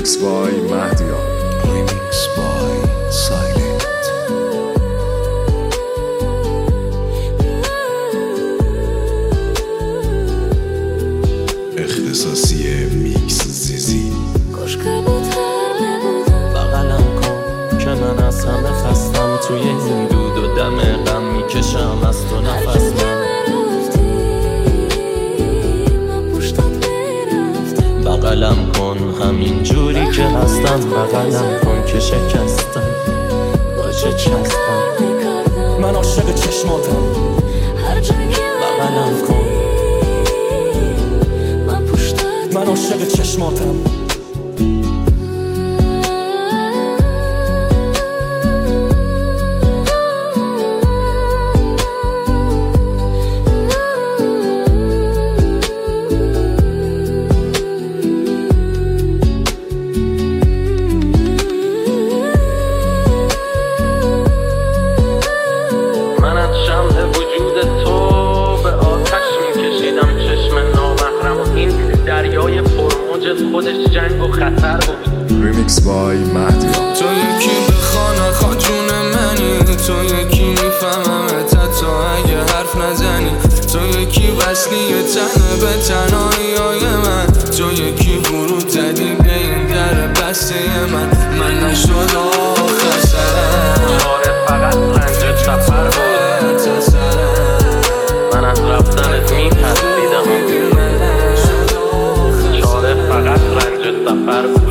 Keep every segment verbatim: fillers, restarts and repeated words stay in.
Remix by Mahdiar. Remix by Silent. اختصاصی میکس زیزی. بغلم کن که من از همه خستم، توی این دود و دم غم میکشم از تو نفس من. بغلم کن همین جوری که هستم، بغلم کن که شکستم با چه چستم. من عاشق چشماتم، بغلم کن. من عاشق چشماتم. دریای پرموج خودش جنگ و خطر بود. Remix by Mahdiar. تو یکی به خانه خاجون منی، تو یکی میفهممت حتی اگه حرف نزنی، تو یکی وصلی تنه به تنهایی های من، تو یکی ورود زدی به این در بسته من. من نشد آخر سرم، آره فقط رنج سفر بود. من از رفتنت میترسیدم، فقط رنج سفر بود.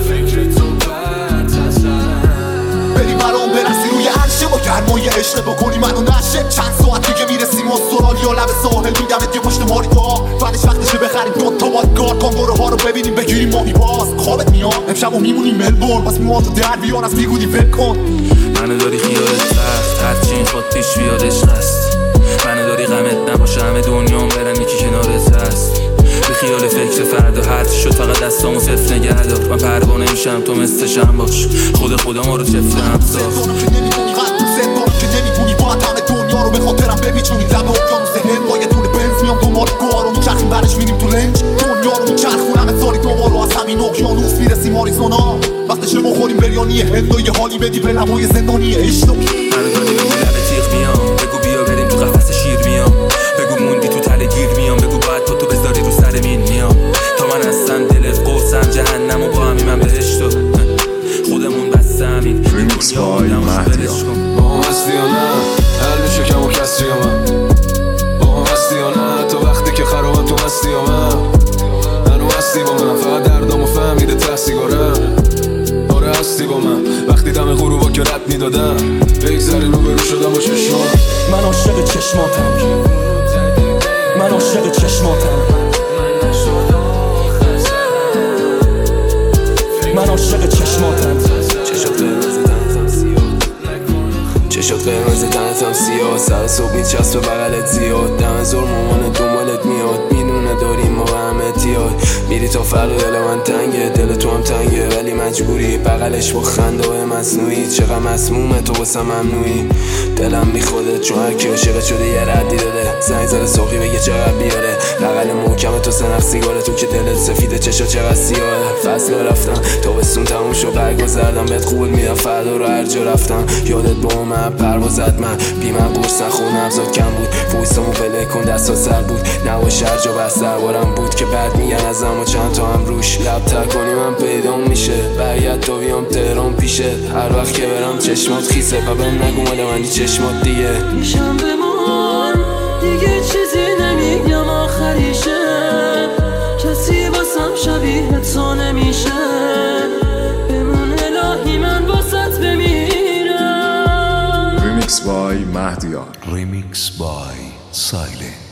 بری برام برسی روی عرشه، با گرمای عشق بکنی منو نشه. چند ساعت دیگه میرسیم استرالیا، لب ساحل میدمت یه پشت ماریتا. بعدش وقتشه بخریم دو تا بادگار، کانگورو ها رو ببینیم بگیریم ماهی باز. خوابت میاد امشب و میمونیم ملبورن، پس میوان تو در بیان از بیگودی ول کن. منو داری خیالت رفت، هرچی این خود پیش بیادش هست. منو داری غمت نباشه، همه دنیام برن یکی کنارت هست. به خیال فکر فردا هرچی شد فقط دستامو صفر نگه دار. من پروانه میشم تو مثل شم باش، خود خدا ما رو چفته هم ساخت. که نمیتونی قد تو زد دارم که نمیتونی باید همه دنیا رو به خاطرم بپیچونی. لب اقیانوس هند با یه دونه بنز میام دنبال گوها رو میچرخیم، برش میریم تو لنج. دنیا رو میچرخونم سالی دوباره، از همین اقیانوس میرسیم آریزونا. وقتشه بخوریم بریانی هند و یه حالی بدی به لبای زندانی عشق. منو داری بگو لب تیغ میام، بگو بیا بریم تو قفس شیر میام، بگو موندی تو تله گیر میام، بگو باید تو بذاری رو سر مین میام. تا من هستم دلت قرصم جهنم و با همی من بهشت و خودمون بس همین Remix by Mahdiar. با هم هستی یا نه قلب شکم و کسری یا من، با هم هستی یا نه تا وقتی که خرابم تو هستی یا من. منو هستی با من، فقط دردامو فهمیده ته سیگارم. آره هستی با من وقتی دم غروبا که رد میدادم، بگذرین رو برو شدم با چشمان. من عاشق چشماتم، من عاشق چشماتم. من عاشق چشماتم. چشات قرمز تنتم سیاه، چشات قرمز تنتم سیاه. سر صبح میچسب به بغلت زیاد، دم زور مامانت دنبالت میاد. میدونه داریم ما به همه تیاد، میری تا فردا دل من تنگه، دل تو هم تنگه ولی مجبوری. بغلش با خنده های مصنوعی، چقدر مسمومه تو واسه ممنوعی. دلم بی خودت چون هرکی عاشقت شده یه ردی داده. زنگ زده ساقی بگه چقدر بیاره، بغل محکم تو سنخ سیگاره، تو که دلت سفیده چشا چقدر سیاهه. فصل رفتم تابستون تموم شد، برگا زردم بهت خوب میرم فردا رو هر جا رفتم. یادت با من پروازت من بی من قرص نخون ابزاد کم بود. فویستامو بله کن دستا سر بود، نواش هر جا بس دربارم بود که بعد میگن ازم و چند تا هم روش. لب تر کنی من پیدا میشه، برگرد تا بیام تهران پیشه. هر وقت که برم چشمات خیسه و بهم نگو مال منی چشمات دیگه. میشم بمون دیگه چیزی نمیگم آخریشه، کسی واسم شبیه تو نمیشه. بمون الهی من واسط بمیرم. Remix by Mahdiar. Remix by Silent.